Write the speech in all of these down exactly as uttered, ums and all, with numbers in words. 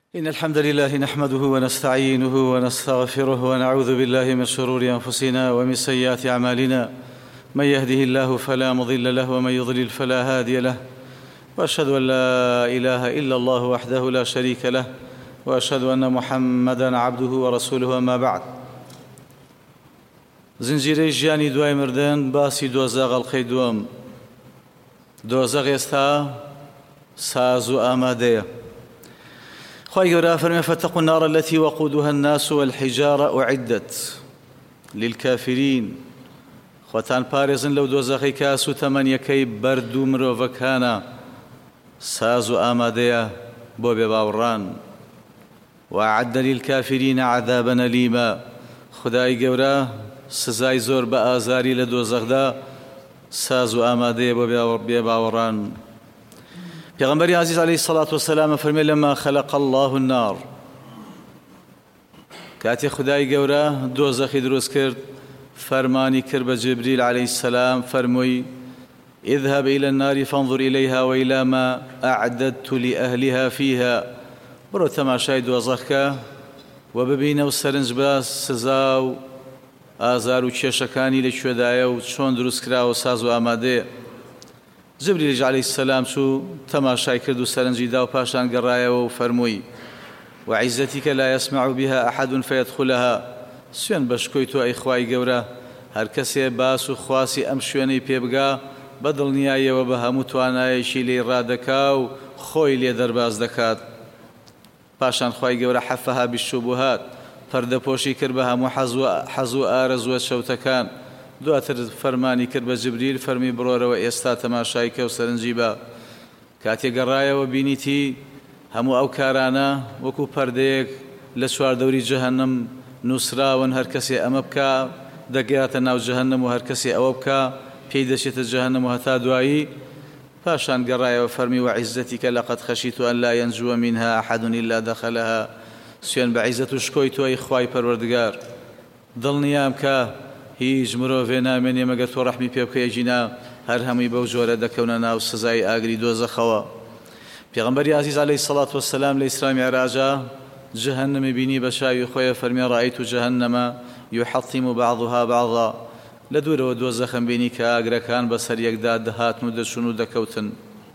إن الحمد لله نحمده ونستعينه ونستغفره ونعوذ بالله من شرور أنفسنا ومن سيئات أعمالنا. من يهده الله فلا مضل له ومن يضلل فلا هادي له، وأشهد أن لا إله إلا الله وحده لا شريك له، وأشهد أن محمدًا عبده ورسوله. أما بعد، زنجيرەی ژیانی دوای مردن باسی دۆزەق ئەڵقەی دووەم. دۆزەق ئێستا ساز و ئامادەیە. خی گەورە فەرمێ فاتقوا النار التي وقودها الناس والحجارة أعدت للكافرين. خوتان پارێزن لەو دۆزەقەی کاس و تەمەنیەکەی بەرد و مرۆڤەکانە، ساز و ئامادەیە بۆ بێباوەڕان. وأعد للكافرين عذابا أليما. خدای گەورە سزای زۆر بە ئازاری لە دۆزەقدا ساز و ئامادەیە بۆ بێباوەڕان. پێغەمبەری عەزیز عەلەیهی سەڵات وەسەلام فەرمێ لەما خەلەق الله النار، کاتێ خدای گەورە دۆزەخی دروست کرد، فەرمانی کرد بە جبریل عەلەیهی السەلام، فەرمووی اذهب إلى النار فانظر إليها وإلى ما أعددت لأهلها فيها. بڕۆ تەماشای دۆزەخکە و ببینە و سەرنج بە سزا و ئازار و کێشەکانی لەکوێدایە و چۆن دروست کراوە ساز و ئامادەیە. جبریل عەلەیهی السەلام چوو تەماشای کرد و سەرنجی دا و پاشان گەڕایەوە و فەرمووی وعیزەتیکە لا يسمع بها أحد فيدخلها. سوێن بە شکۆی تۆ ئەی خوای گەورە، هەر کەسێ باس و خواسی ئەم شوێنەی پێبگا بە دڵنیاییەوە بە هەموو توانایەکی لێی ڕادەکا و خۆی لێ دەرباز دەکات. پاشان خوای گەورە حەفەها بالشوبهات، پەردەپۆشی کرد بە هەموو حەز و ئارەزوە شەوتەکان. دواتر فەرمانی کرد بە جبریل، فەرمی بڕۆرەوە ئێستا تەماشای کە و سەرنجی بە. کاتێک گەڕایەوە بینیتی هەموو ئەو کارانە وەکو پەردەیەک لە چواردەوری جەهەنەم نووسراون، هەر کەسێ ئەمە بکە دەگەیاتە ناو جەهەنەم و هەر کەسێ ئەوە بکە پێی دەچێتە جەهەنەم و هەتا دوایی. پاشان گەڕایەوە فەرمی وعیزەتیکە لەقەد خەشیت أن لا ينجو منها أحد إلا دخلها. سوێن بە عیزەت و شکۆی تۆ ئەی خوای پەروەردگار، دڵنیام کە هیچ مرۆڤێ نامێنێ مەگەر تۆ ڕەحمی پێ بکەیە جینا، هەر هەمووی بەو جۆرە دەکەونە ناو سزای ئاگری دۆزەخەوە. پێغەمبەری عەزیز عەلەیهی سەڵات وەسەلام لە ئیسرا میعراجا جەهەنەمی بینی بە شاوی خۆیە، فەرمێ ڕائەیت جەهەنەمە یحەطیم بعضها بعضا. لە دوورەوە دۆزەخم بینی کە ئاگرەکان بەسەر یەکدا دەهاتن و دەچون و دەکەوتن.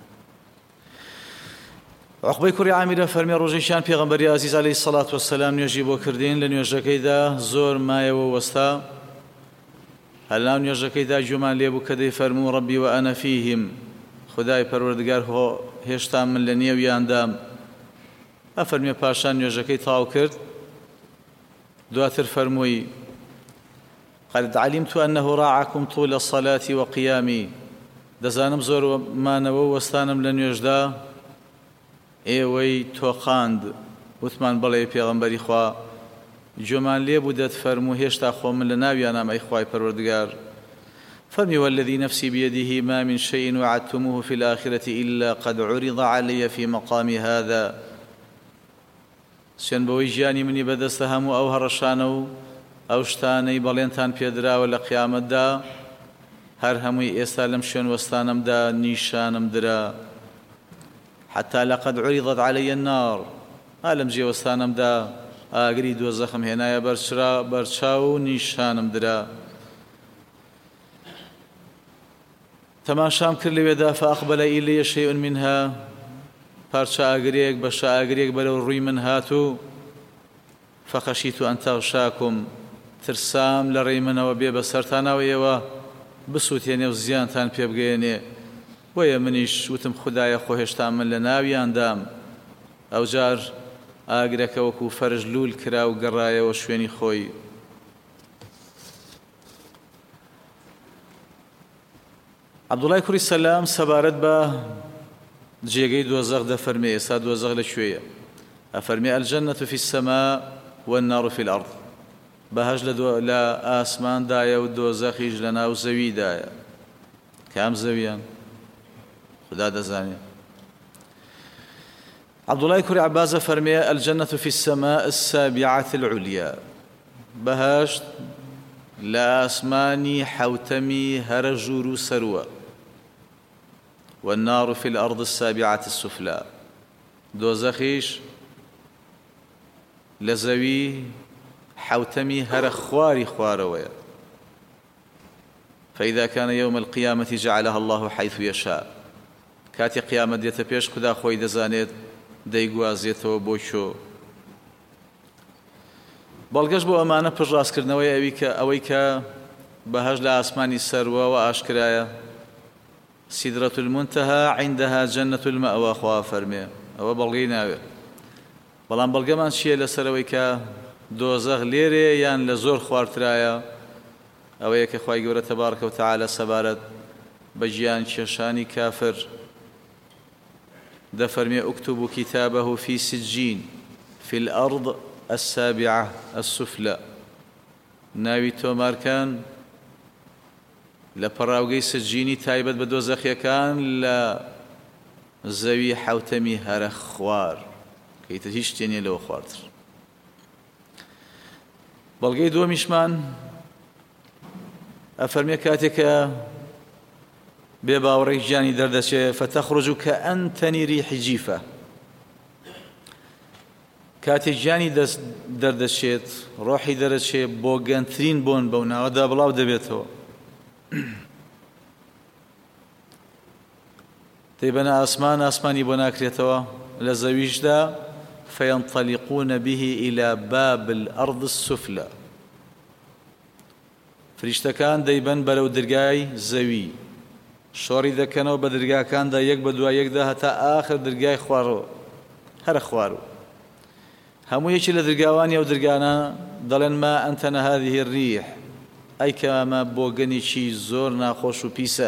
عوقبەی کوڕی عامیرە فەرمێ ڕۆژێکیان پێغەمبەری عەزیز عەلەیهی سەڵات وەسەلام نوێژی بۆ کردین. لە نوێژەکەیدا زۆر مایەوە وەستا، هەر ناو نوێژەکەیدا گوێمان لێبوو کە دەیفەرموو ڕەبی وەئەنە فیهم، خدای پەروەردگار هۆ هێشتا من لە نێویاندام. ئەفەرمێ پاشان نوێژەکەی تاو کرد، دواتر فەرمووی قد علمت أنه راعكم طول الصلاة وقيامي. دەزانم زۆر مانەوە وەستانم لە نوێژدا ئێوەی تۆقاند. وتمان بەڵێ پێغەمبەری خوا، گوێمان لێبوو دەتفەرموو هێشتا خۆ من لە ناویانام ئەی خوای پەروەردگار. فەرمی والذي نفسي بيده ما من شيء وعدتموه في الآخرة إلا قد عرض علي في مقام هذا. سوێن بەوەی ژیانی منی بەدەستە هەموو ئەو هەڕەشانە و ئەو شتانەی بەڵێنتان پێدراوە لە قیامەتدا، هەر هەمووی ئێستا لەم شوێن وەستانەمدا نیشانم درا. حتى لقد عرضت علي النار. ئالەم جێوەستانەمدا ئاگری دۆزەخم هێنایە بەرچرا بەرچاو و نیشانم درا. تەماشام کرد لەوێدا فأقبل إلي شيء منها. پارچە ئاگرێک بەشە ئاگرێک بەرەو ڕووی من هاتوو. فخشيت أن تغشاكم. ترسام لە ڕێی منەوە بێ بەسەرتانەوە ئێوە بسووتێنێ و زیانتان پێ بگەێنێ. بۆیە منیش وتم خدایە خۆ هێشتا من لە ناویاندام. ئەو جار ئاگرەکە وەکو فەرش لول کرا و گەڕایەوە شوێنی خۆی. عەبدوڵای کوڕی سەلام سەبارەت بە جێگەی دۆزەخ دەفەرمێ ئێستا دۆزەخ لەکوێیە؟ ئەفەرمێ الجەنەة في السەماء والنار في الأرض. بەهەش لە ئاسماندایە و دۆزەخیش لە ناو زەویدایە. کام زەویان خدا دەزانێت. عەبدوڵای کوڕی عەباسە فەرمێ الجەنەة في السەماء السابعة العليا. بەهەشت لە ئاسمانی حەوتەمی هەرە ژوور و سەروە. والنار في الأرض السابعة السفلى. دۆزەخیش لە زەوی حوتەمی هەرە خواری خوارەوەیە. فإذا كان يوم القيامة جعلها الله حيث يشاء. كاتي قيامة ديتا بيش خدا خوي دزانيت دەیگوازێتەوە بۆ شۆ. بەڵگەشت بۆ ئەمانە پشڕاستکردنەوەی ئەوی کە ئەوەی کە بەهەش لە ئاسمانی سەروەوە ئاشکرایە. سیدرەة المنتهى عندها جنة المأوى خوا فەرمێ ئەوە بەڵگەی ناوێت. بەڵام بەڵگەمان چییە لەسەرەوەی کە دۆزەخ لێرێ یان لە زۆر خوارترایە؟ ئەوەیە کە خوای گەورە تەبارەکە و تەعالە سەبارەت بە ژیان کێشانی کافر دەفەرمێ اكتبوا كتابه في سجين في الأرض السابعة السفلى. ناوی تۆمارکان لە پەڕاوگەی سجینی تایبەت بە دۆزەخیەکان لە زەوی حوتەمی هەرە خوار کەیتە هیچ شتێنێ لەوە خواردتر. بەڵگەی دووەمیشمان ئەفەرمێ کاتێکە بێ باوەڕێی گیانی دەردەچێت فتەخرج کەئەنتەنی ریحی جیفە. کاتێک گیانی دەردەچێت ڕۆحی دەرەچێت بۆ گەنترین بۆن بەو ناوەدا بڵاو دەبێتەوە. دەیبەنە ئاسمان ئاسمانی بۆ ناکرێتەوە لە زەویشدا فينطلقون به إلى باب الأرض السفلى. فریشتەکان دەیبەن بەرەو دەرگای زەوی شۆڕی دەکەنەوە بە دەرگاکاندا یەک بە دوای یەکدا هەتا ئاخر دەرگای خوارەوە هەرە خوارەوە. هەموو یەکی لە دەرگاوانی ئەو دەرگانە دەڵێن ما ئەنتەنە هذه الريح ئەی کە ئەمە بۆگەنێکی زۆر ناخۆش و پیسە.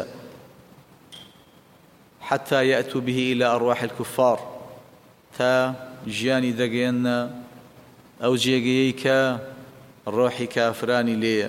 حتى يأتوا به إلى أرواح الكفار تا ژیانی دەگەێنە ئەو جێگەیەی کە ڕۆحی کافرانی لێیە.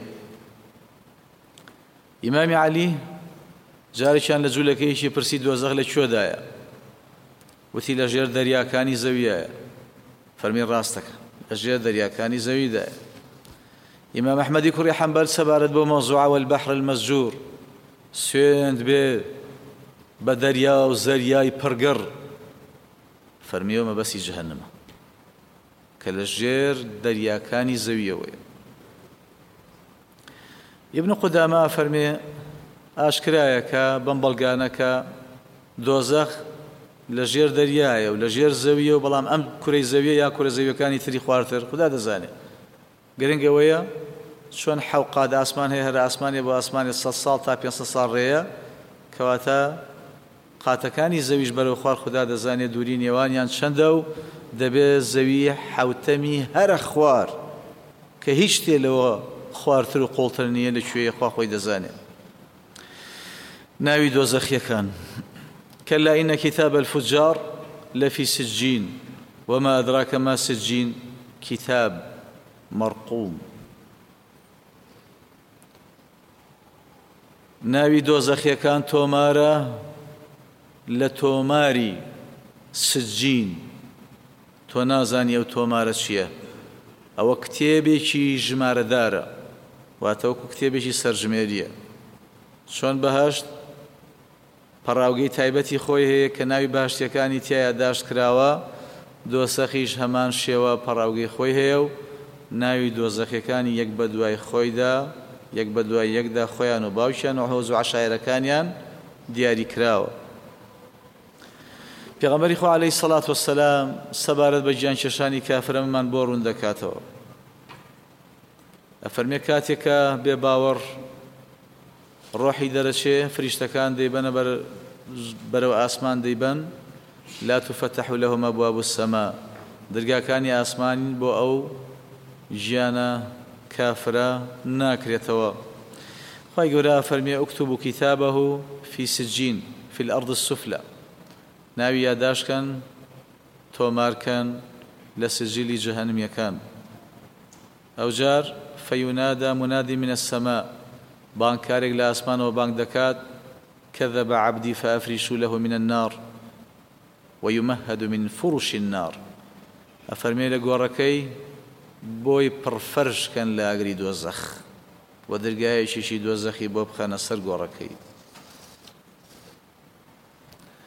ئیمامی عەلی جارێکیان لە جوولەکەیەکی پرسی دۆزەخ لە کوێدایە؟ وتی لە ژێر دەریاکانی زەویایە. فەرمی ڕاستەکە لە ژێر دەریاکانی زەویدایە. ئیمام ئەحمەدی کوڕی حەنبەل سەبارەت بۆ مەوزوعە والبەحر المەسجوور سوێند بێ بە دەریا و زەریای پڕگەڕ فەرمیەوە مەبەستی جەهەنەمە کە لە ژێر دەریاکانی زەویەوەیە. ئیبن قودامە فەرمێ ئاشکرایە کە بەم بەڵگانەکە دۆزەخ لە ژێر دەریایە و لە ژێر زەویە و بەڵام ئەم کوڕەی زەویە یا کوڕە زەویەکانی تری خوارتر خوددا دەزانێت. گرنگەوەیە چۆن حەوقات ئاسمان هەیە هەر ئاسمانێ بۆ ئاسمانی سەد ساڵ تا پێنج ساڵ ڕێیە کەواتە قاتەکانی زەویش بەرەو خوار خوددا دەزانێت دووری نێوانیان چەندە و دەبێت زەوی حوتەمی هەرە خوار کە هیچ شتێ لەوە خوارتر و قوڵتر نییە لەکوێیە خوا خۆی دەزانێت. ناوی دۆزەخیەکان كلا إن كتاب الفجار لفي سجين وما أدراك ما سجين كتاب مرقوم. ناوی دۆزەخیەکان تۆمارە لە تۆماری سجین. تۆ نازانی ئەو تۆمارە چییە؟ ئەوە کتێبێکی ژمارەدارە واتەوەکو کتێبێکی سەرژمێریە. چۆن بەهەشت پەڕاوگەی تایبەتی خۆی هەیە کە ناوی باشتیەکانی تایە داشت کراوە دۆزەخیش هەمان شێوە پەڕاوگەی خۆی هەیە و ناوی دۆزەخیەکانی یەک بە دوای خۆیدا یەک بە دوای یەکدا خۆیان و باوکیان و حەوز و عەشایرەکانیان دیاری کراوە. پێغەمبەری خوا عەلەیهی سەڵات وەسەلام سەبارەت بە گیان کێشانی کافرەمان بۆ ڕوون دەکاتەوە. ئەفەرمێ کاتێکە بێ باوەڕ ڕۆحی دەرەچێ فریشتەکان دەیبەنە بەرەو ئاسمان دەیبەن لا تفتح لهم أبواب السماء. دەرگاکانی ئاسمان بۆ ئەو ژیانە کافرە ناکرێتەوە. خوای گەورە فەرمیێ اكتبوا كتابه في سجين في الأرض السفلى. ناوی یاداشکەن تۆمارکەن لە سجلی جەهەنەمیەکان. ئەوجار فينادى منادي من السماء بانكارێک لە ئاسمانەوە بانگ دەکات كذب عبدي فأفرشوا له من النار ويمهد من فرش النار. ئەفەرمێ لە گۆڕەکەی بۆی پڕفەرشکەن لە ئاگری دۆزەخ و دەرگایەکیشی دۆزەخی بۆ بخەنە سەر گۆڕەکەی.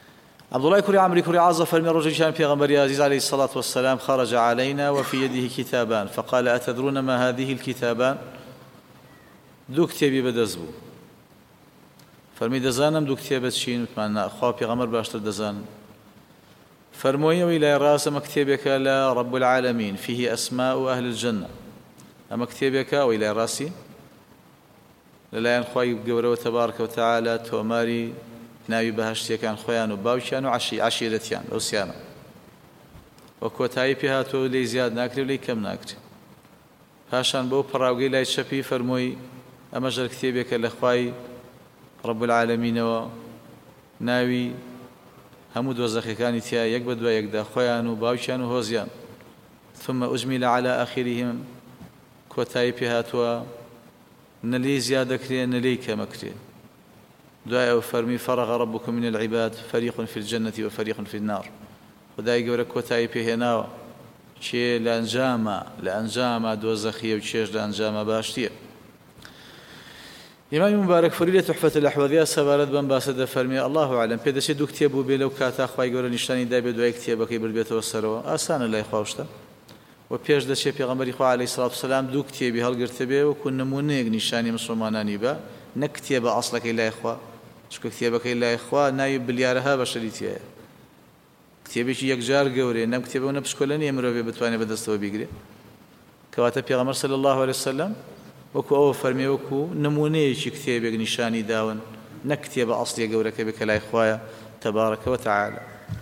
عبد الله كري عمرو كري عاص فرمي رجل كان پیغمبر عزيز عليه الصلاة والسلام خرج علينا وفي يده كتابان فقال أتدرون ما هذه الكتابان دو كتابي بدزبو فرمي دزانم دو كتابة شين وتمنى خوا پیغمبر باشتر دزان فرموي وإلى راس مكتبك لا رب العالمين فيه أسماء أهل الجنة أما كتابك وإلى راسي للا ينخوي بقوره تبارك وتعالى توماري ناوي بەهەشتیەکان خۆیان و باوکیان و عشی عشیرەتیان ئەوسیانە وە کۆتایی پێ هاتووە لێی زیاد ناکرێ و لێی کەم ناکرێ پاشان بەو پەڕاوگەی لای چەپی فەرمووی ئەمە ژەر کتێبێکە لە خوای ڕەب العالەمینەوە ناوی هەموو دۆزەخەکانی تیا یەک بە دوای یەکدا خۆیان و باوکیان و هۆزیان ثم أجمل على آخرهم کۆتایی پێ هاتووە نە لێی زیاد دەکرێ نە لێی کەمەکرێ دعاء فرمي فرغ ربكم من العباد فريق في الجنة وفريق في النار خدای گەورە کۆتایی پێهێناوە چێ لە ئەنجامە لە ئەنجامە دۆزەخیە و چێش لە ئەنجامە باشتیە ئیمامی مبارەک فوری لە تحفەت الأحوەذیە سەبارەت بەم باسە دەفەرمێ الله ئەعلەم پێدەچێت دوو کتێب بوو بێ لەو کاتا خوای گەورە نیشانی دابێت دوای کتێبەکەی بردبێتەوە سەرەوە ئاسانە لای خوا شتە و پێش دەچێت پێغەمبەری خوا عەلەیهی سەڵات وسەلام دوو کتێبی هەڵگرتە بێ وەکو نمونەیەک نیشانی مسلمانانی بە نەک کتێبە ئەسڵەکەی لای خوا چکە کتێبەکەی لای خوا ناوی بلیارەها بەشەری تایە کتێبێکی یەکجار گەورەیە نەم کتێبە نە پشکۆلە نییە مرۆڤێ بتوانێت بەدەستەوە بیگرێ کەواتە پێغەمبەر صلی الله علیه وسلم وەکو ئەوە فەرمێ وەکو نمونەیەکی کتێبێک نیشانی داون نەک کتێبە ئەسڵیە گەورەکە بێ کە لای خوایە تەبارەکە وتەعالە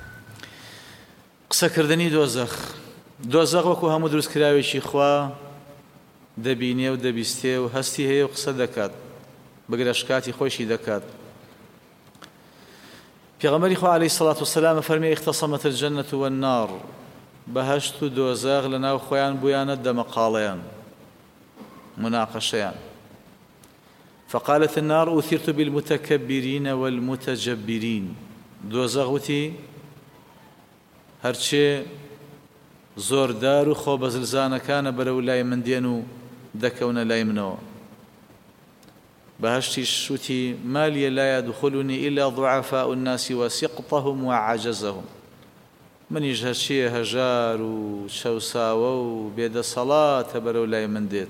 قسەکردنی دۆزەخ دۆزەخ وەکو هەموو دروستکراوێکی خوا دەبینێ و دەبیستێ و هەستی هەیە و قسە دەکات بەگرەشکاتی خۆشی دەکات پیغمبری خوا علیه الصلاة والسلام فرمی اختصمت الجنة والنار بهشت و دۆزەخ لەناو خۆیان بوویانە دەمەقاڵەیان مناقشەیان فقالت النار أثرت بالمتكبرين والمتجبرين دۆزەخ وتی هەرچێ زۆردار و خۆ بەزلزانەکانە بەرەو لای من دێن و دەکەونە لای منەوە بهشتيش وتي ما لي لا يدخلني إلا ضعفاء الناس وسقطهم وعجزهم من يجهد شيء هجار وشوساوة وبيد صلاة برو لا من ديت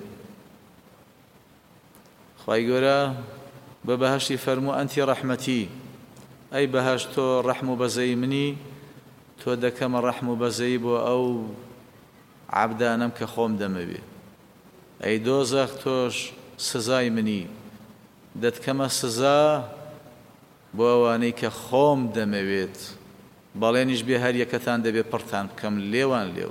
خواهي قولا ببهشتي فرمو أنت رحمتي أي بهشتو رحم بزي مني تو دكم الرحم بزيبو أو عبدانم كخوم دمبي أي دوزخ توش سزاي مني دەتکەمە سزا بۆ ئەوانەی کە خۆم دەمەوێت بەڵێنیش بێ هەر یەکەتان دەبێت پڕتان بکەم لێوان لێو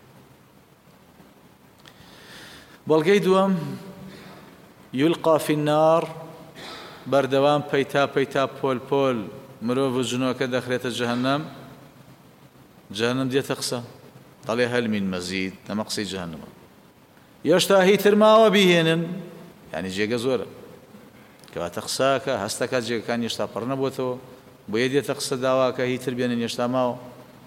بەڵگەی دووەم یولقا فی النار بەردەوام پەیتا پەیتا پۆل پۆل مرۆڤ و جنۆکە دەخرێتە جەهەنەم جەهەنەم دێتە قسە دەڵێ هەل من مەزید ئەمە قسەی جەهەنەمە هێشتا هیتر ماوە بیهێنن یعنی جێگە زۆرە کەواتە قساکە هەستەکە جێگەکان هێشتا پڕ نەبووەتەوە بۆیە دێتە قسە داواکە هیتر بێنن هێشتا ماوە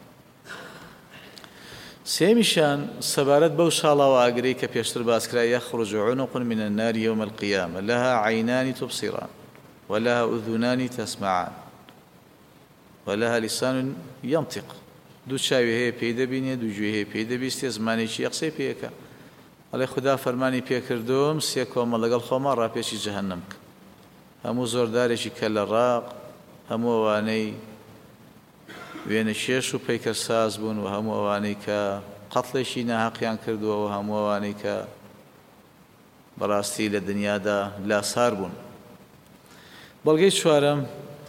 سێمیشان سەبارەت بەو شاڵاوە ئاگرەی کە پێشتر باسکرا یەخڕج عنق من النار يوم القيامة لها عينان تبصران ولها أذنان تسمعان ولها لسان ينطق دوو چاوی هەیە پێی دەبینێ دوو گوێ هەیە پێی دەبیستێ زمانێکی قسەی پێیەکە ئەڵێ خوددا فەرمانی پێکردوم سێ کۆمە لەگەڵ خۆمان ڕاپێشی جەهەنەم بکە هەموو زۆردارێکی کە لە ڕاق هەموو ئەوانەی وێنە شێش و پەیکە ساز بوون و هەموو ئەوانەی کە قەتڵێکی ناحەقیان کردووە و هەموو ئەوانەی کە بەڕاستی لە دنیادا لاسار بوون بەڵگەی چوارەم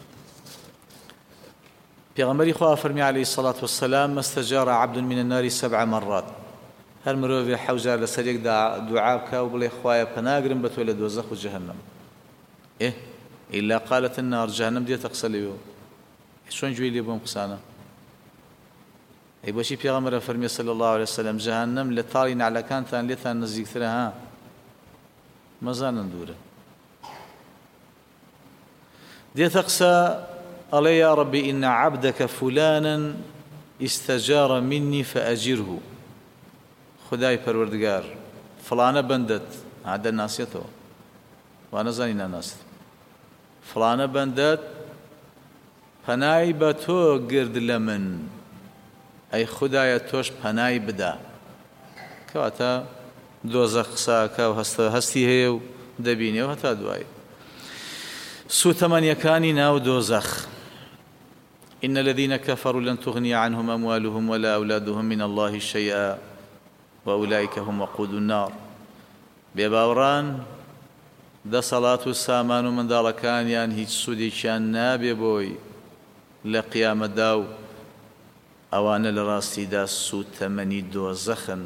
پێغەمبەری خوا فەرمی عەلەیهی الصەلاة وەسسەلام مەستەجارە عەبد من النار سەبع مەڕات هەر مرۆڤێ حەوت جار لەسەر یەک دوعا بکا و بڵێ خوایە پەناگرم بە تۆ لە دۆزەخ و جەهەنەم إيه إلا قالت النار جهنم دي تقصليو شلون جوي لي بوم قسانه أي بشي بيغمر فرمي صلى الله عليه وسلم جهنم لطالين على كانتان لثان نزيك ثرها مازال ندوره دي تقسى علي يا ربي إن عبدك فلانا استجار مني فأجره خداي پروردگار فلانه بندت هذا ناسيته وانا زاني ناس فلانه بندت پەنای بە تۆ گرد لە من ئەی خودایە تۆش پەنای بدە. کەواتە دۆزەخ قساکە و هەستی هەیە و دەبینێەوە هەتا دوای. سوتەمەنیەکانی ناو دۆزەخ. إن الذين كفروا لن تغني عنهم أموالهم ولا أولادهم من الله شيئا وأولئك هم وقود النار. بێباوڕان دەسەڵات و سامان و منداڵەکانیان هیچ سوودێکیان نابێ بۆی لە قیامەتدا و ئەوانە لە ڕاستیدا سوتەمەنی دۆزەخن.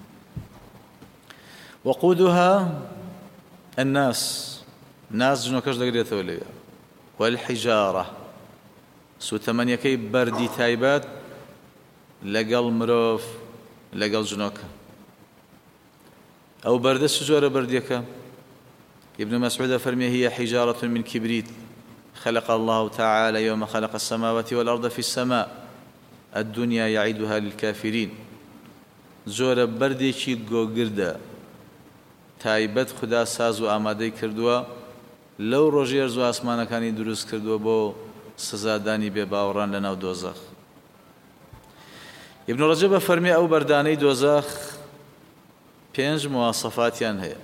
وقودها الناس، ناس جنۆکەش دەگرێتەوە لێوە. والحجارة، سوتەمەنیەکەی بەردی تایبەت لەگەڵ مرۆڤ لەگەڵ جنۆکە. ئەو بەردە چ جۆرە بەردیەکە؟ ابن مسعود فەرمێ هي حجارة من كبريت خلق الله تعالى يوم خلق السماوات والأرض في السماء الدنيا يعيدها للكافرين. زۆرە بەردێکی گۆگردە تایبەت خدا ساز و ئامادەی کردووە لەو ڕۆژی هەرزوو ئاسمانەکانی دروست کردووە بۆ سزادانی بێباوەڕان لە ناو دۆزەخ. ابن ڕەجەب فەرمێ ئەو بەردانەی دۆزەخ پێنج مواسەفاتیان هەیە.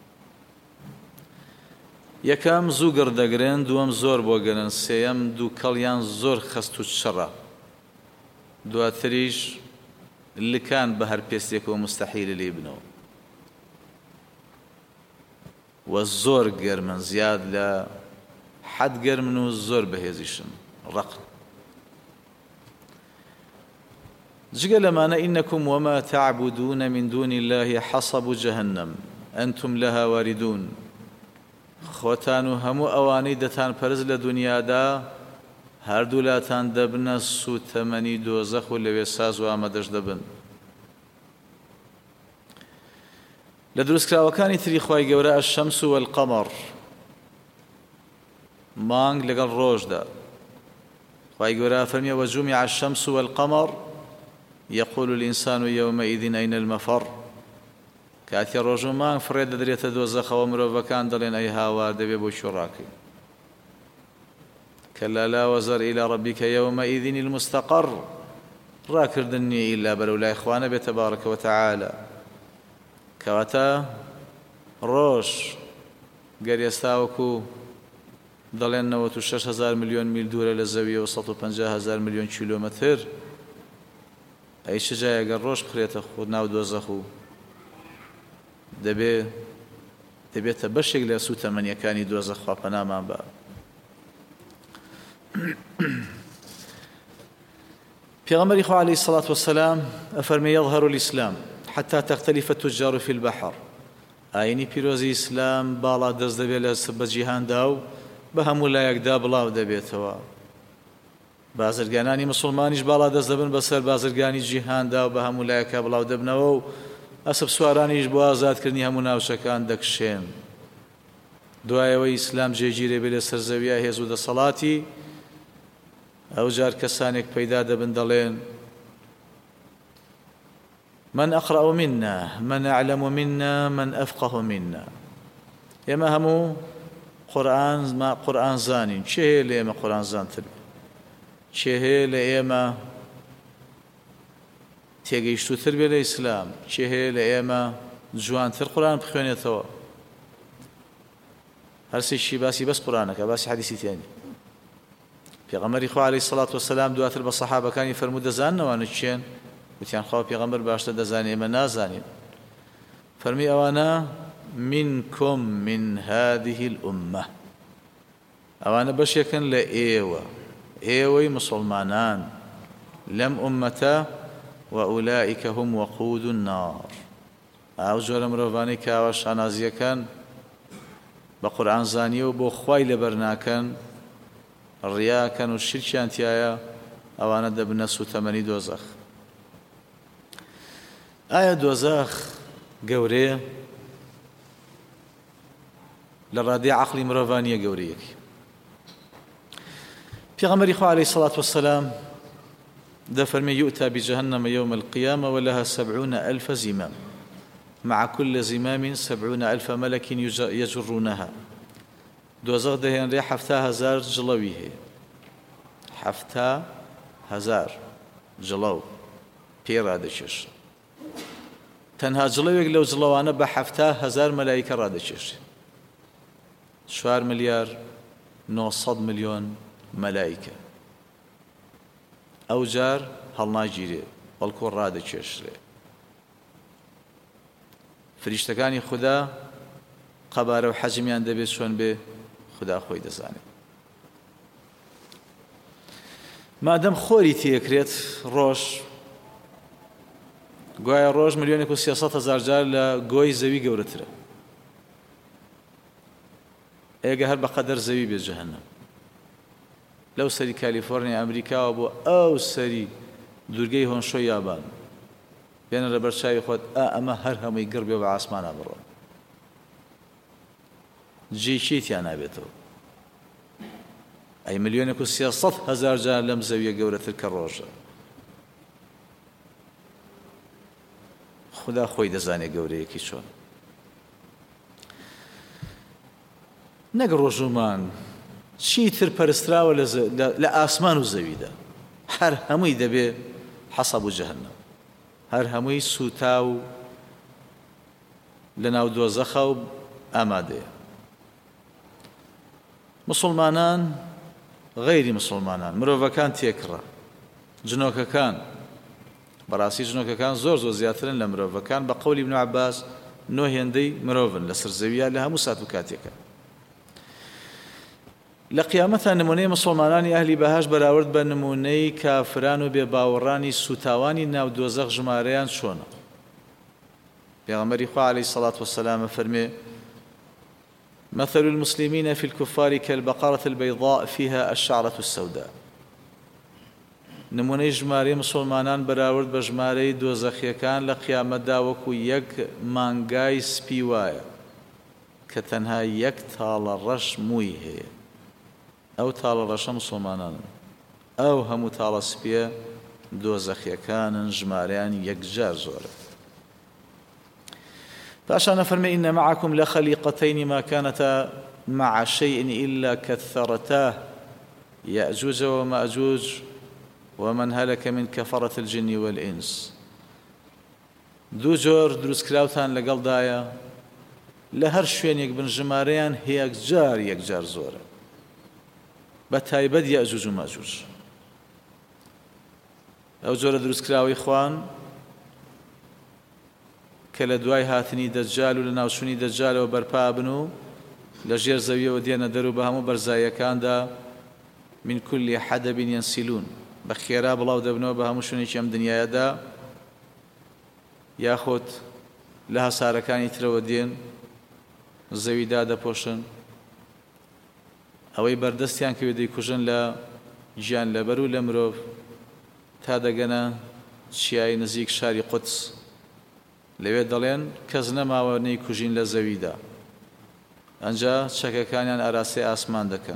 یەکەم زوو گڕدەگرن، دووەم زۆر بۆ گەنن، سێیەم دوو کەڵیان زۆر خەست و شەڕە، دواتریش لکان بە هەر پێستێکەوە مستەحیلە لێ بنەوە و زۆر گەرمن، زیاد لە حەد گەرمن و زۆر بەهێزیشن، ڕەقن. جگە لەمانە ئینەکم وما تعبدون من دون الله حصب جهنم أنتم لها واردون. خۆتان و هەموو ئەوانەی دەتان پەرز لە دنیادا هەردوو لاتان دەبنە سوتەمەنی دۆزەخ و لەوێ ساز و ئامادەش دەبن. لە دروستکراوەکانی تری خوای گەورە الشەمس والقەمەڕ، مانگ لەگەڵ ڕۆژدا. خوای گەورە فەرمێ وجومع الشەمس والقەمەڕ يقول الإنسان يومئذ أين المفر. کاتی ڕۆژ و مانگ فڕێ دەدرێتە دۆزەخەوە، مرۆڤەکان دەڵێن ئەی هاوار دەبێ بۆ شوڕاکەی. كلا لا وزر إلى ربك يومئذ المستقر. ڕاکردنی ئیلا بەرەو لای خوانە بێ تەبارەکە وتەعالە. کەواتە ڕۆژ گەر ئێستاوەکو دەڵێن نەوەت و شەش هەزار ملیۆن میل دوورە لە زەویەوە سەد و پەنجا هەزار ملیۆن کیلۆمەتر، ئەی چ جایە گەر ڕۆژ بخرێتە خۆ ناو دۆزەخ و دەبێ دەبێتە بەشێک لە سوتەمەنیەکانی دۆزەخ، خوا پەنامان بە. پێغەمبەری خوا عەلەیهی سەڵات وەسەلام ئەفەرمێ يظهر الإسلام حتى تختلف التجار في البحر. ئاینی پیرۆزی ئیسلام باڵا دەست دەبێت لە بە جیهاندا و بە هەموو لایەکدا بڵاو دەبێتەوە. بازرگانانی مسلمانیش باڵا دەست دەبن بەسەر بازرگانی جیهاندا و بە هەموو لایەکە بڵاو دەبنەوە و ئەسب سوارانیش بۆ ئازادکردنی هەموو ناوچەکان دەکشێن. دوایەوەی ئیسلام جێگیرێ بێ لە سەر زەویە هێز و دەسەڵاتی، ئەو جار کەسانێک پەیدا دەبن دەڵێن من أقرأ منا من أعلم منا من أفقه منا. ئێمە هەموو قورئان ما قورئان زانین، چێ هەیە لە ئێمە قورئان زانتر، چێ هەیە لە ئێمە تێگەیشتووتر بێ لە ئیسلام، چێ هەیە لە ئێمە جوانتر قورئان بخوێنێتەوە. هەرسێکی باسی بەس قورئانەکە، باسی حەدیسی تێنی. پێغەمبەری خوا عەلەیهی سەڵات وەسەلام دواتر بە سەحابەکانی فەرموو دەزاننەوانە چێن؟ وتیان خوا پێغەمبەر باشتر دەزانێ ئێمە نازانین. فەرمی ئەوانە منکم من هذه الأمة، ئەوانە بەشێکن لە ئێوە، ئێوەی مسلمانان لەم ئومەتە وأولئك هم وقود النار. ئەو جۆرە مرۆڤانەی کە ئاوا شانازیەکان بە قورئان زانیەوە بۆ خوای لەبەر ناکەن، ڕیاکەن و شرکیان تایە، ئەوانە دەبنە سوتەمەنی دۆزەخ. ئایا دۆزەخ گەورەیە؟ لە ڕادەی عەقڵی مرۆڤانیە گەورەیەکی. پێغەمبەری خوا عەلەیهی سەڵات وەسەلام دەفەرمێ يؤتى بجهنم يوم القيامة ولها سبعون ألف زمام مع كل زمام سبعون ألف ملك يجرونها. دۆزەخ دەهێنرێ حەفتا هەزار جڵەوی هەیە، حەفتا هەزار جڵەو پێی ڕادەکێش تەنها جڵەوێک لەو جڵەوانە بە حەفتا هەزار مەلایکە ڕادەکێش چوار ملیار نۆ سەد ملیۆن مەلایکە ئەو جار هەڵناگیرێ بەڵکو ڕادەکێشرێ فریشتەکانی خوددا قەبارە و حەجمیان دەبێت چۆن بێ خوددا خۆی دەزانێت مادەم خۆری تێکرێت ڕۆژ گوایە ڕۆژ ملیۆنێک و سێسەد هەزار جار لە گۆی زەوی گەورەترە ئێگە هەر بەقەدەر زەوی بێت جەهەنەم لەو سەری کالیفۆرنیا ئەمریکاوە بۆ ئەو سەری دوورگەی هۆنشۆ یابان بێنە لە بەرچاوی خۆت ئا ئەمە هەر هەمووی گڕ بێ بە ئاسمانە بڕۆ جێکیتیان نابێتەوە ئەی ملیۆنێک و سێسەد هەزار جار لەم زەویە گەورەتر کە ڕۆژە خوددا خۆی دەزانێت گەورەیەکی چۆن نەک ڕۆژ و مانگ چیتر پەرستراوە لە ئاسمان و زەویدا هەر هەمووی دەبێ حەسەب و جەهەنەم هەر هەمووی سوتا و لە ناو دۆزەخە و ئامادەیە مسلمانان غەیری مسلمانان مرۆڤەکان تێکڕە جنۆکەکان بەڕاستی جنۆکەکان زۆر زۆر زیاترن لە مرۆڤەکان بە قەولی ابن عەباس نۆ هێندەی مرۆڤن لەسەر زەویە لە هەموو سات و کاتێکە لە قیامەتە نمونەی مسلمانانی ئەهلی بەهەشت بەراورد بە نمونەی کافران و بێباوەڕانی سوتاوانی ناو دۆزەخ ژمارەیان چۆنە پێغەمبەری خوا عەلەیهی سەڵات وەسەلام فەرمێ مثل المسلمين في الكفار كالبقرة البيضاء فيها الشعرة السوداء نمونەی ژمارەی مسلمانان بەراورد بە ژمارەی دۆزەخیەکان لە قیامەتدا وەکو یەک مانگای سپی وایە کە تەنها یەک تاڵە ڕەش مووی هەیە ئەو تاڵە ڕەشە مسلمانانن ئەو هەموو تاڵە سپیە دۆزەخیەکانن ژمارەیان یەکجار زۆرە فاشان فرمي إن معكم لخليقتين ما كانتا مع شيء إلا كثرتاه يأجوج ومأجوج ومن هلك من كفرة الجن والإنس دو جور دروس كراوتان لقل دايا لهر شوينيك بن جماريان هي أكجار يكجار زورة بتايبد يأجوج ومأجوج أو جور دروس كراوي إخوان کە لە دوای هاتنی دەجال و لە ناوچوونی دەجالەوە بەرپا بن و لە ژێر زەویەوە دێنە دەرو بە هەموو بەرزایەکاندا من كل حدب ينسلون بە خێرا بڵاو دەبنەوە بە هەموو شوێنێکی ئەم دنیادا یاخۆت لە هەسارەکانی ترەوە دێن زەویدا دەپۆشن ئەوەی بەردەستیان کەوێ دەیکوژن لە گیان لەبەر و لە مرۆڤ تا دەگەنە چیای نزیک شاری قودس لەوێ دەڵێن کەس نەماوە نەیکوژین لە زەویدا ئەنجا چەکەکانیان ئاراستەی ئاسمان دەکەن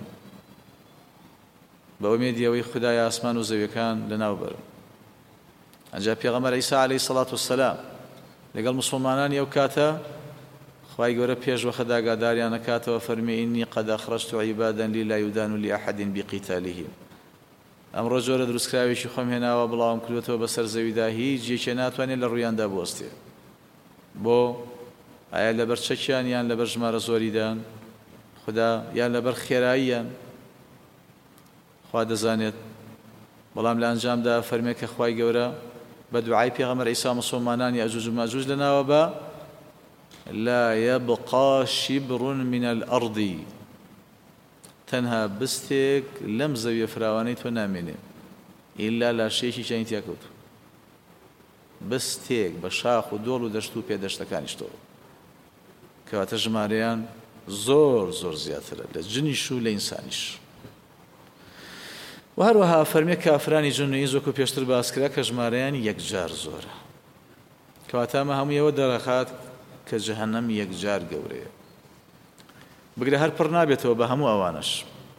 بە ئومێدیەوەی خودای ئاسمان و زەویەکان لەناو بەرن ئەنجا پێغەمبەر عیسا عەلەیهی سەڵات وەسەلام لەگەڵ مسلمانانی ئەو کاتە خوای گەورە پێشوەخە داگاداریان ئەکاتەوە فەرمی ئینی قەد ئەخرەجت عیبادا لی لا یودان لأحد بقتالهم ئەمڕۆ جۆرە دروستکراوێکی خۆم هێناوە بڵاوم کردوێتەوە بەسەر زەویدا هیچ یەکێ ناتوانێت لە ڕوویاندا بوەستێ بۆ ئایا لەبەر چەکیان یان لەبەر ژمارە زۆریدان خوددا یان لەبەر خێراییان خوا دەزانێت بەڵام لە ئەنجامدا فەرمێ کە خوای گەورە بە دوعای پێغەمبەر عیسا مسلمانانی ئەجوج و ماجوج لەناوە بە لا يبقى شبر من الأرض تەنها بستێک لەم زەویە فراوانەی تۆ نامێنێ ئیلا لاشەیەکی چیانی تیا کەوتووە بستێک بە شاخ و دۆڵ و دەشت و پێدەشتەکانیشتەوە کەواتە ژمارەیان زۆر زۆر زیاترە لە جنیش و لە ئینسانیش و هەروەها فەرمێ کافرانی جنوی زۆک و پێشتر باس کرا کە ژمارەیان یەکجار زۆرە کەواتە ئەمە هەموویەوە دەرەخات کە جەهەنەم یەکجار گەورەیە بگرە هەر پڕ نابێتەوە بە هەموو ئەوانش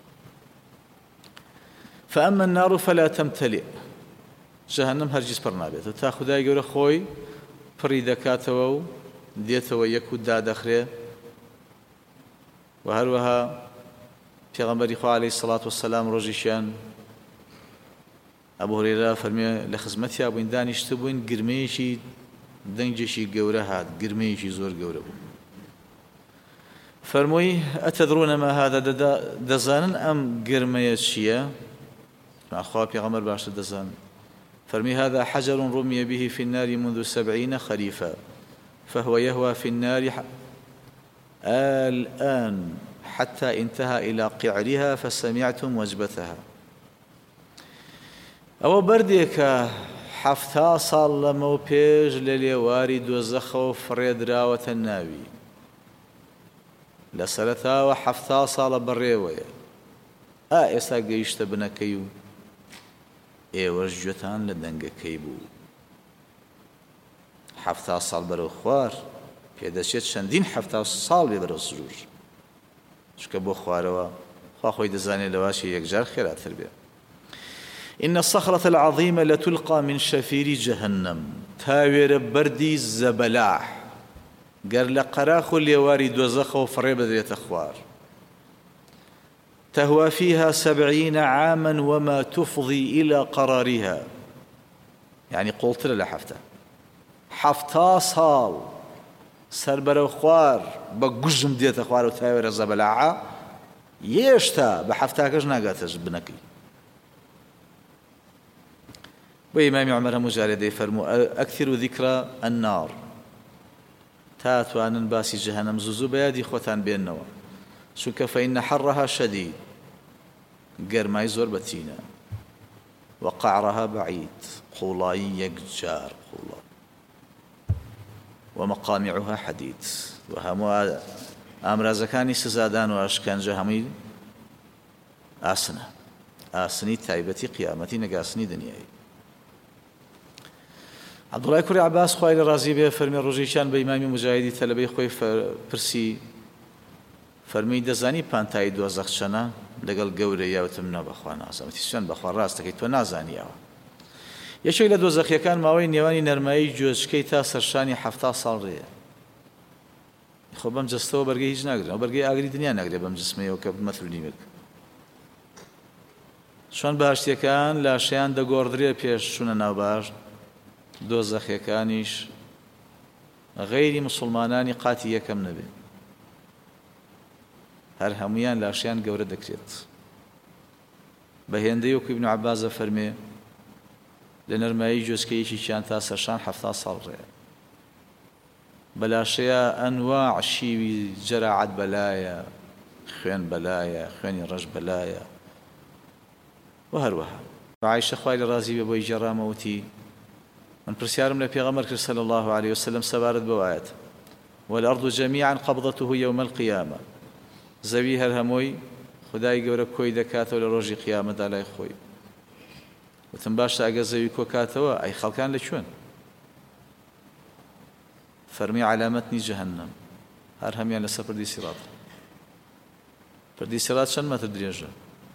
فأما النار فلا تمتلئ جەهەنەم هەرگیز پڕ نابێتەوە تا خودای گەورە خۆی پڕی دەکاتەوە و دێتەوە یەک و دادەخرێ و هەروەها پێغەمبەری خوا عەلەیهی سەڵات وەسەلام ڕۆژیشیان ئەبوو هورێرە فەرمێ لە خزمەتیا بووین دانیشتە بووین گرمەیەکی دەنگێکی گەورە هات گرمەیەکی زۆر گەورە بوو فەرمووی ئەتەدرۆنە ما هذا دەزانن ئەم گرمەیە چییە خوا پێغەمبەر باشتر دەزانن فەرمی هذا حجر رمي به في النار منذ سبعين خريفا فهو يهوى في النار الآن حتى انتهى إلى قعرها فسمعتم وجبتها ئەوە بەردێکە حەفتا ساڵ لەمەو پێش لە لێواری دۆزەخەوە فڕێدراوەتە ناوی لە سەرەتاوە حەفتا ساڵە بەڕێوەیە ئا ئێستا گەیشتە بنەکەی و ئێوەش گوێتان لە دەنگەکەی بوو حەفتا ساڵ بەرەو خوار پێدەچێت چەندین حەفتا ساڵ بێ بەرەو سروور چکە بۆ خوارەوە خوا خۆی دەزانێت لەواشی یەکجار خێراتر بێ إن الصخرة العظيمة لتلقى من شفير جهنم تاوير بردي زبلاح قال لقراخ ليواري دوزخ وفريب ذات أخوار تهوى فيها سبعين عاما وما تفضي إلى قرارها يعني قلت له حفتا حفتا صال سربر أخوار بقجم ديت أخوار وتاوير زبلاح يشتا بحفتا كش ناقاتش بنكي وإمام عمر مجالدة فرمو أكثر ذكرى النار تاتوان باسي جهنم زوزو بيادي خوتان بينوا شك فإن حرها شديد قرماي زور بتينا وقعرها بعيد قولاي يكجار قولا ومقامعها حديد وهمو أمرازكاني سزادان وأشكان جهمي آسنة آسني تايبتي قيامتي نقاسني دنياي عبدوڵای کوڕی عەباس خوای لە ڕازی بێ فەرمی ڕۆژێکیان بە ئیمامی مجاهیدی تەلەبەی خۆی پرسی فەرمی دەزانی پانتای دۆزەخ چەنە لەگەڵ گەورەی یاوتم نە بەخوا نازانم وتی سوێن بەخوا ڕاستەکەی تۆ نازانیەوە یەکێک لە دۆزەخیەکان ماوەی نێوانی نەرمایی گوێچکەی تا سەرشانی حەفتا ساڵ ڕێیە خۆ بەم جەستەوە بەرگەی هیچ ناگرێت ئەو بەرگەی ئاگری دنیا ناگرێت بەم جسمەیەوە کە مەترولی بێت چۆن باشتیەکان لاشەیان دەگۆڕدرێ پێش چوونە ناو باش دۆزەخیەکانیش غەیری مسلمانانی قاتی یەکەم نەبێ هەر هەمویان لاشیان گەورە دەکرێت بە هێندەی وەکو ئیبن عەباسە فەرمێ لە نەرمایی گوێچکەیەکیان تا سەرشان حەفتا ساڵ ڕێ بە لاشەیە ئەنواع شیوی جەراعەت بەلایە خوێن بەلایە خوێنی ڕەش بەلایە و هەروەها عایشە خوای لە ڕازی بێ بۆی گێڕامەوتی من پرسیارم لە پێغەمبەر کرد صلی الله عليه وسلم سەبارەت بەو ئایەت والأرض جميعا قبضته يوم القيامة زەوی هەر هەمووی خدای گەورە کۆی دەکاتەوە لە ڕۆژی قیامەتدا لای خۆی وتم باشە ئەگەر زەوی کۆکاتەوە ئەی خەڵکان لەکوێن فەرمی علامەتنی جەهەنەم هەر هەمیان لەسەر پردی سیڕات پردی سیڕات چەند مەتر درێژە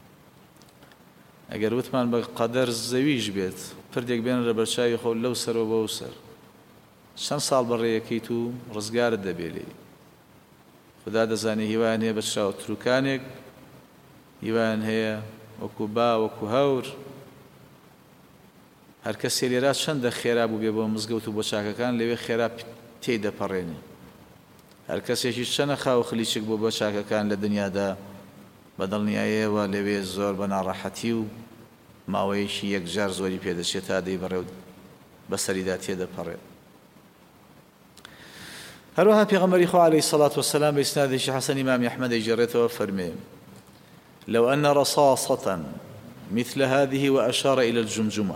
ئەگەر وتمان بە قەدەر زەویش بێت پردێک بێنە لە بەرچاوی خۆ لەو سەرەوە بەو سەر چەند ساڵ بەڕێیەکەیت و ڕزگارت دەبێ لێ خدا دەزانێ هیوایان هەیە بە چاو تروکانێک هیوایان هەیە وەکو با وەکو هەور هەر کەسێ لێرا چەندە خێرا بوو بێ بۆ مزگەوت و بۆ چاکەکان لەوێ خێرا تێی دەپەڕێنێ هەر کەسێکی چەنە خاو خلیچێک بۆ بۆ چاکەکان لە دنیادا بەدڵنیایەوە لەوێ زۆر بە ناڕەحەتی و ماوەیەکی یەکجار زۆری پێدەچێت تا دەی بەڕێو بەسەریدا تێدەپەڕێت هەروەها پێغەمبەری خوا عەلەیهی سەڵات وەسەلام بە ئیسنادێکی حەسەن ئیمامی ئەحمەد دەیگێڕێتەوە فەرمێ لو أن رصاصة مثل هذه وأشار إلى الجمجمة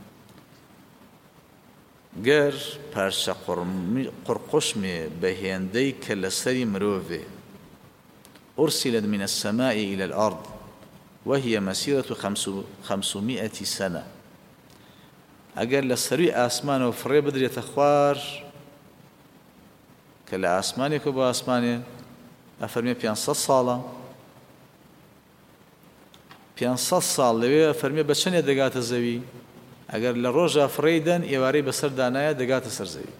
گەر پارچە قورقوشمێ بە هێندەی کە لەسەری مرۆڤێ أرسلت من السماء إلى الأرض وهي مسيرة خمسمائة سنة ئەگەر لە سەروی ئاسمانەوە فڕێ بدرێتە خوار کە لە ئاسمانێکە بۆ ئاسمانێ ئەفەرمێ پێنجسەد ساڵە پێنجسەد ساڵ لەوێ فەرمێ بە چەندێ دەگاتە زەوی ئەگەر لە ڕۆژە فڕێدەن ئێوارەی بەسەر دانایە دەگاتە سەر زەوی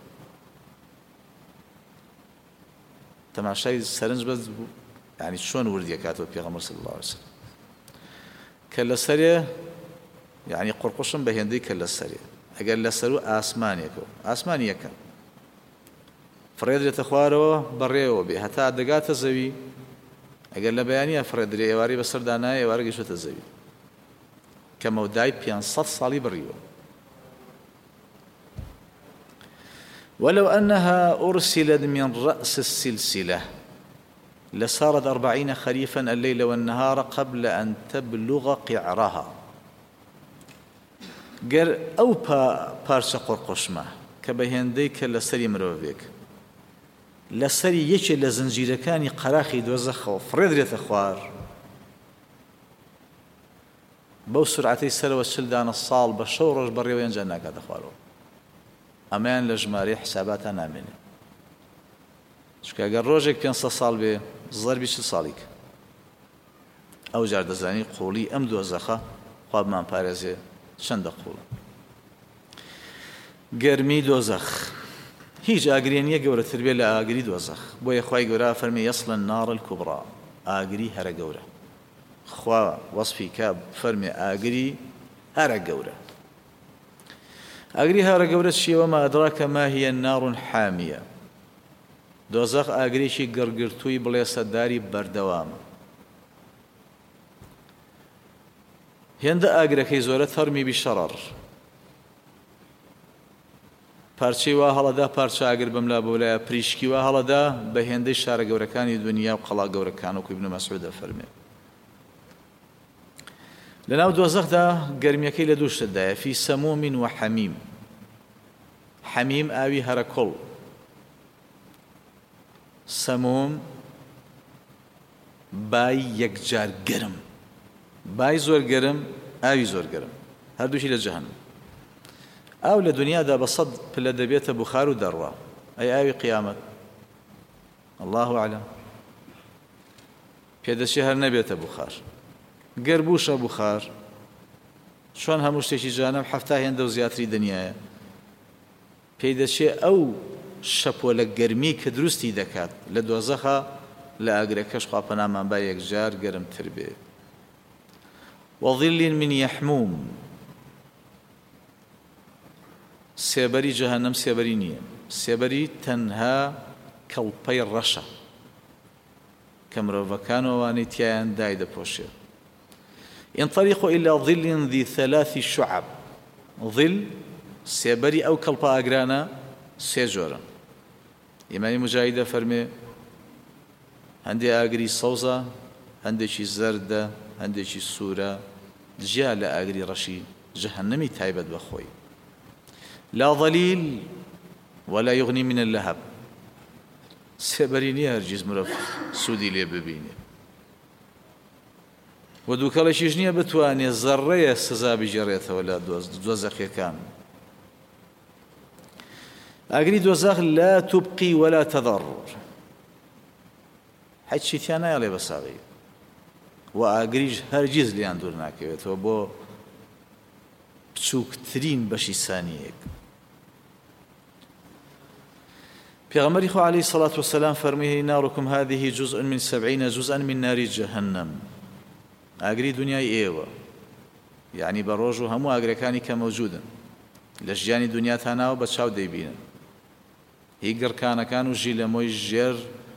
تەماشای سەرنج بەس بوو یعنی چۆن وردیەکاتەوە پێغەمبەر صلی الله علیه وسلم کە لەسەرێ یعنی قڕقوشم بە هێندەی کە لەسەرێ ئەگەر لەسەر و ئاسمانێکەوە ئاسمانی یەکە فڕێدرێتە خوارەوە بەڕێوە بێ هەتا دەگاتە زەوی ئەگەر لە بەیانیە فڕێدرێ ئێواری بەسەردانایە ئێوارە گەیشتە زەوی کە مەودای پێنجسەد ساڵی بڕیوە. ولو أنها أرسلت من رأس السلسلة لصارت أربعين خريفا الليل والنهار قبل أن تبلغ قعرها. قال أو بارشا قرقشمة كبهنديك لسري مروفيك لسري يشي لزنجير كاني قراخي دوزخو فريدريت أخوار بو سرعتي سلوى السلدان الصال بشورج بري وينجانا كاد أخوارو ئەمەیان لە ژمارەی حساباتە نامێنێ چونکە ئەگەر ڕۆژێک پێنج سەد ساڵ بێ زەربی چل ساڵیک ئەو جار دەزانی قوڵی ئەم دۆزەخە خوا بمان پارێزێ چەندە قوڵە. گەرمی دۆزەخ هیچ ئاگرێنیە گەورەتر بێ لە ئاگری دۆزەخ بۆیە خوای گەورە فەرمی یەصلە النار الکوبڕا ئاگری هەرە گەورە خوا وەصفی کە فەرمی ئاگری هەرە گەورە. ئاگری هەرە گەورە چییە؟ وەما ئەدراکە ما هی النار حامیە دۆزەخ ئاگرێکی گڕگرتووی بڵێسەداری بەردەوامە. هێندە ئاگرەکەی زۆرە تەرمی بیشەڕەر پارچەی وا هەڵەدا پارچە ئاگر بەملا بۆلایە پریشکی وا هەڵەدا بە هێندەی شارە گەورەکانی دنیا و قەڵا گەورەکان وەکو ئیبن مەسعود دەفەرمێ. لەناو دۆزەخدا گەرمیەکەی لە دوو شتدایە فی سەموم و حەمیم. حەمیم ئاوی هەرە کۆڵ سەموم بای یەکجار گەرم بای زۆر گەرم ئاوی زۆر گەرم هەردووشی لە جەهەنەم. ئاو لە دنیادا بە سەد پلە دەبێتە بوخار و دەڕوا ئەی ئاوی قیامەت الله ئەعلەم پێدەچێ هەر نەبێتە بوخار گەر بووشە بوخار چۆن هەموو شتێکی جانم حەفتا هێندە و زیاتری دنیاە پێی دەچێ ئەو شەپۆ لە گەرمی کە دروستی دەکات لە دۆزەخە لە ئاگرەکەش خوا پەنامان با یەکجار گەرمتر بێ. وەظیل من یەحموم سێبەری جەهەنەم سێبەری نییە سێبەری تەنها کەڵپەی ڕەشە کە مرۆڤەکان ئەوانەی تیایان دای دەپۆشێ. ينطلق إلى ظل ذي ثلاث شعب ظل سێبەری ئەو کەڵپە ئاگرانە سێ جۆرە. ئیمامی مجاهیدە فەرمێ هەندێک ئاگری سەوزە هەندێکی زەردە هەندێکی سوورە جیا لە ئاگری ڕەشی جەهەنەمی تایبەت بەخۆی. لا ظلیل ولا یغنی من اللهب سێبەری نییە هەرگیز مرۆڤ سوودی لێ ببینێ و دووکەڵێکیش نییە بتوانێت زەڕەیە سزا بژێڕێتەوە لە دۆزەخیەکان. ئاگری دۆزەخ لا تبقی ولا تەضەڕ هیچی تیان نایەڵێ بە ساغی و ئاگریش هەرگیز لیان دوور ناکەوێتەوە بۆ بچووکترین بەشی سانیەیەک. پێغەمبەری خوا عەلەیهی سەڵات وەسەلام فەرمووی نارکم هذه جزء من سبعين جزءا من نار جهنم ئاگری دنیای ئێوە یعنی بە ڕۆژ و هەموو ئاگرەکانی کە مەوجودن لە ژیانی دنیاتاناوە بە چاو دەیبینن هی گڕکانەکان و ژی لەمۆی ژێر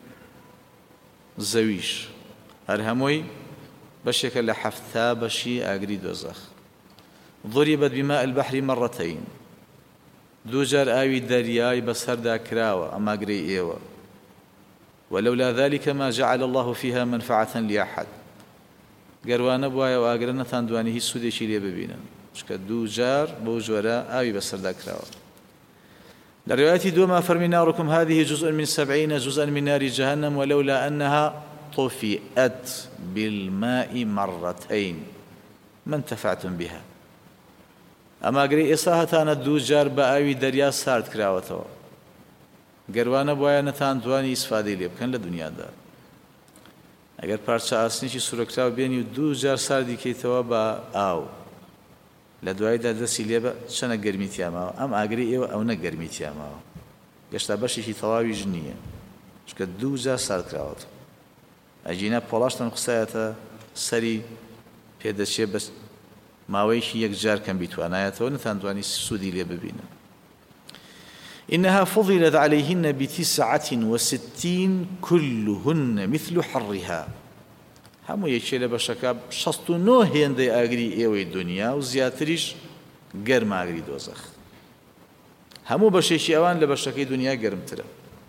زەویش هەر هەمووی بەشێکە لە حەفتا بەشی ئاگری دۆزەخ. ضربت بماء البحر مرتين دوو جار ئاوی دەریای بەسەردا کراوە ئەم ئاگرەی ئێوە ولولا ذلك ما جعل الله فيها منفعة لأحد گەروانە بواە و ئاگرە نەتاندوانی هیچ سوودێکی لێ ببینن چکە دوو جار بەو جۆرە ئاوی بەسەردا کراوە. لە ڕوايەتی دووەما فەرمی ناركم هذه جزء من سبعين جزءا من نار جهنم ولولا أنها طفئت بالماء مرتين ما انتفعتم بها. ئەمە ئاگرەی ئێستا هەتانە دوو جار بە ئاوی دەریا سارد کراوەتەوە گەروانە بواە نەتاندوانی ئیسفادەی لێ بکەن لە دنیادا. ئەگەر پارچە ئاسنێکی سوورەکراو بێنی و دوو جار ساردی کەیتەوە بە ئاو لە دواییدا دەستی لێ بە چەنە گەرمی تیاماوە ئەم ئاگری ئێوە ئەو نە گەرمی تیاماوە گەشتا بەشێکی تەواویش نییە چکە دوو جار سارد کراوەتەوە. ئەجینە پۆڵاشتان قسایەتە سەری پێدەچێ بە ماوەیەکی یەکجار کەم بیتوانایەتەوە نەتانتوانی سوودی لێ ببینن. إنها فضلت عليهن بتسعة وستين كلهن مثل حرها. هەموو یەکێ لە بەشەکە شەست و نۆ هێندەی ئاگری ئێوەی دنیا و زیاتریش گەرم ئاگری دۆزەخ. هەموو بەشێکی ئەوان لە بەشەکەی دنیا گەرمترە.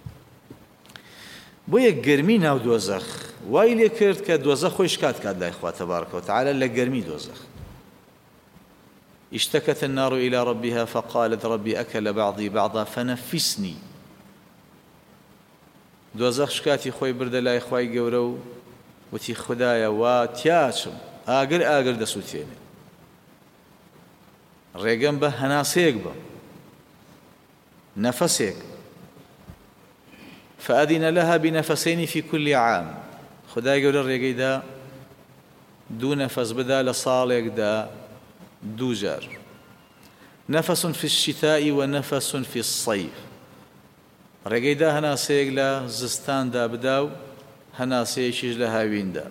بۆیە گەرمی ناو دۆزەخ وای لێ کرد کە دۆزەخ خۆی شکات کات لای خوا تەبارەکە و تەعالە لە گەرمی دۆزەخ. اشتكت النار إلى ربها فقالت ربي أكل بعضي بعضا فنفسني. دۆزەخ شکاتی خۆی بردە لای خوای گەورە و وتی خدایە وا تیاچم ئاگر ئاگر دەسووتێنێ، ڕێگەم بە هەناسەیەک بە نەفەسێک. فأذن لها بنفسين في كل عام. خدای گەورە ڕێگەیدا دوو نەفەس بدا لە ساڵێکدا دوو جار. نفس في الشتاء ونفس في الصيف. ڕێگەیدا هەناسەیەک لە زستاندا بدا و هەناسەیەکیش لە هاویندا.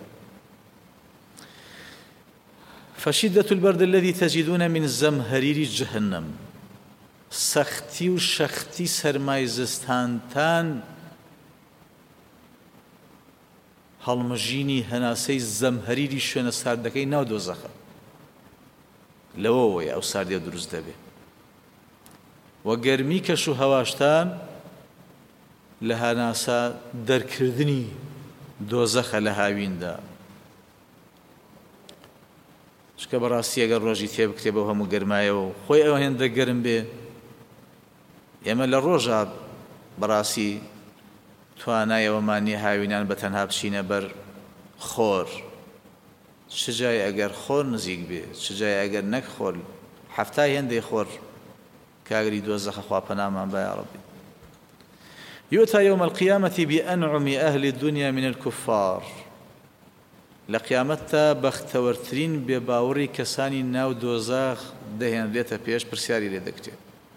فشدة البرد الذي تجدون من زمهرير جهنم. سەختی و شەختی سەرمای زستانتان هەڵمژینی هەناسەی زەمهەریری شوێنە ساردەکەی ناو دۆزەخە. لەوەوەی ئەو ساردیە دروست دەبێت. و گەرمی کەش و هەواشتان لە هەناسە دەرکردنی دۆزەخە لە هاویندا. چکە بەڕاستی ئەگەر ڕۆژی تێبکرێ بەو هەموو گەرمایەوە و خۆی ئەوە هێندە گەرم بێ، ئێمە لە ڕۆژە بەڕاستی توانایەوەمان نییە هاوینان بە تەنها بچینە بەر خۆر. چ جای ئەگەر خۆر نزیک بێ، چ جای ئەگەر نەک خۆر، هەفتای هێندەی خۆر کاگری دۆزەخە خوا پەنامان بە یا ڕەبی. يؤتى يوم القيامة بأنعم أهل الدنيا من الكفار. لقيامتا بختورترين بباوري كساني ناو دوزاخ دهين ريتا بيش برسياري لي دكتي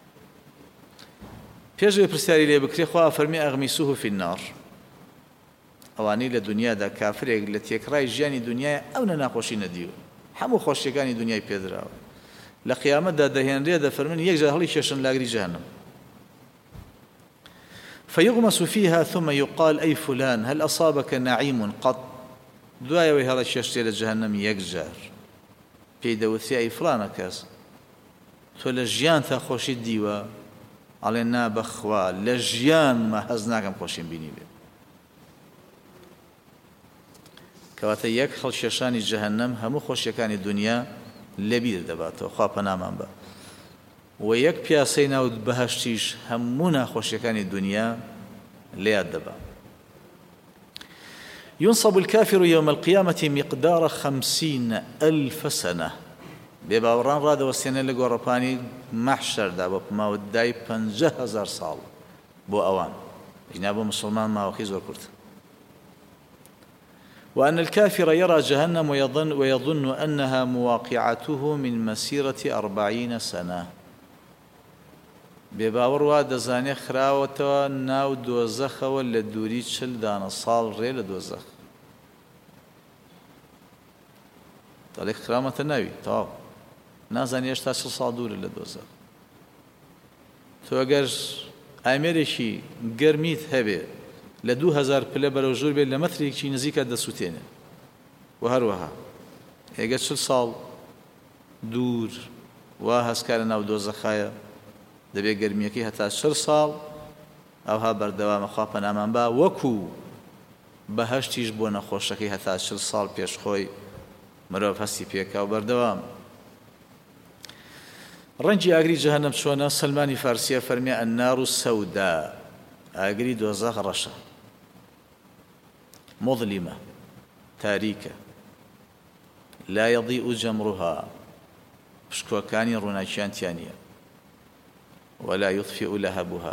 بيش برسياري لي بكري خواه فرمي أغمسوه في النار. أواني لدنيا دا كافر التي يكراي جاني دنيا أو نناقوشي نديو حمو خوشيكاني دنيا بيدراو. لقيامتا دهين ريتا فرمي يكجا هلي شاشن لاغري جهنم. فيغمس فيها ثم يقال أي فلان هل أصابك نعيم قط؟ دوایەوەی هەڵە شێشتێ لە جەهەنەم یەکجار پێی دەوتری ئەی فڵانە کەس تۆ لە ژیان تا خۆشیت دیوە؟ ئەڵێ نا بەخوا لە ژیانمە هەز ناکەم خۆشیم بینی بێ. کەواتە یەک هەڵشێشانی جەهەنەم هەموو خۆشیەکانی دنیا لەبیر دەباتەوە، خوا پەنامان بە. و یەک پیاسەی ناو بەهەشتیش هەموو ناخۆشیەکانی دنیا لێیاد دەبات. ينصب الكافر يوم القيامة مقدار خمسين ألف سنة. بباوران راد وسينة لقورباني محشر دا بما وداي پنجه هزار سال بو أوان جناب مسلمان ما وخيز وكرت. وأن الكافر يرى جهنم ويظن, ويظن أنها مواقعته من مسيرة أربعين سنة. بباور وا دەزانێ خراوەتەوە ناو دۆزەخەوە لە دووری چل دانە ساڵ ڕێ لە دۆزەخ. دەڵێ خراوەتە ناوی تەواو نازانی هێشتا چل ساڵ دوورە لە دۆزەخ. تۆ ئەگەر ئامێرێکی گەرمیت هەبێ لە دوو هەزار پلە بەرەو ژوور بێت لە مەترێکی نزیکە دەسووتێنێ و هەروەها ئێگە چل ساڵ دوور وا هەستکارە ناو دۆزەخایە دەبێ گەرمیەکەی هەتا چل ساڵ ئەوها بەردەوامە خوا پەنامان با وەکو بەهەشتیش بۆ نەخۆشەکەی هەتا چل ساڵ پێشخۆی مرۆڤ هەستی پێکا و بەردەوام. ڕەنگی ئاگری جەهەنەم چۆنە؟ سەلمانی فارسیە فەرمێ ئەننار سەودا. ئاگری دۆزەخ ڕەشە، مظلمە، تاریکە، لا يضيء جەمڕها، پشکۆکانی ڕووناکیان تیان نییە، ولا يطفئ لهبها،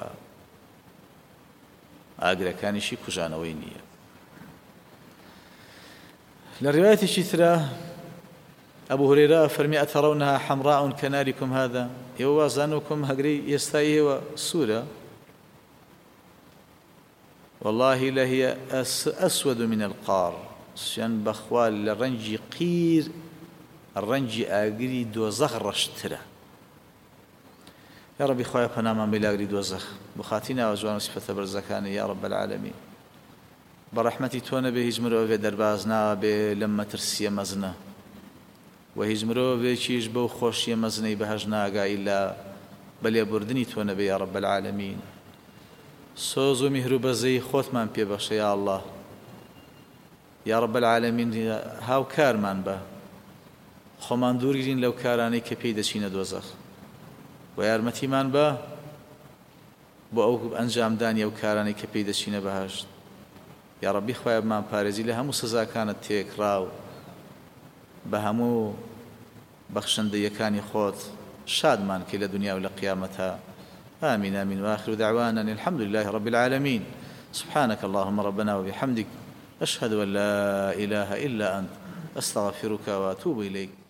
ئاگرەکانیشی کوژانەوەی نییە. لە ڕوايەتێکی ترە ئەبوو هورێرە فەرمی ئەتەڕەونەها حەمراء کەناریکم هذا. ئێوە وازانوکم هەگرەی ئێستای ئێوە سوورە؟ والله لهي أسود من القار. سوێن بەخوا لە ڕەنگی قیر ڕەنگی ئاگری دۆزەخ ڕەشترە. یا ڕەبی خۆیان پەنامان بێ لاگری دۆزەخ بخاتی ناوە جوان و سیفەتە بەرزەکانی یا ڕەب العالەمین. بە ڕەحمەتی تۆ نەبێ هیچ مرۆڤێ دەرباز نابێ لەم مەترسیە مەزنە و هیچ مرۆڤێکیش بەو خۆشیە مەزنەی بەهەژ ناگای لە بەلێبوردنی تۆ نەبێ یا ڕەب العالەمین. سۆز و میهر و بەزەی خۆتمان پێبەخشە یا ئەڵڵا یا ڕەب العالەمین. هاوکارمان بە خۆمان دوورگرین لەو کارانەی کە پێی دەچینە دۆزەخ و یارمەتیمان بە بۆ ئەو ئەنجامدانی ئەو کارانەی کە پێی دەچینە بەهەشت. یا ڕەبی خۆیان بمان پارێزی لە هەموو سزاکانت تێکراو بە هەموو بەخشندەیەکانی خۆت شادمان کەی لە دنیا و لە قیامەتە. آمين آمين وآخر دعوانا الحمد لله رب العالمين. سبحانك اللهم ربنا وبحمدك أشهد أن لا إله إلا أنت أستغفرك وأتوب إليك.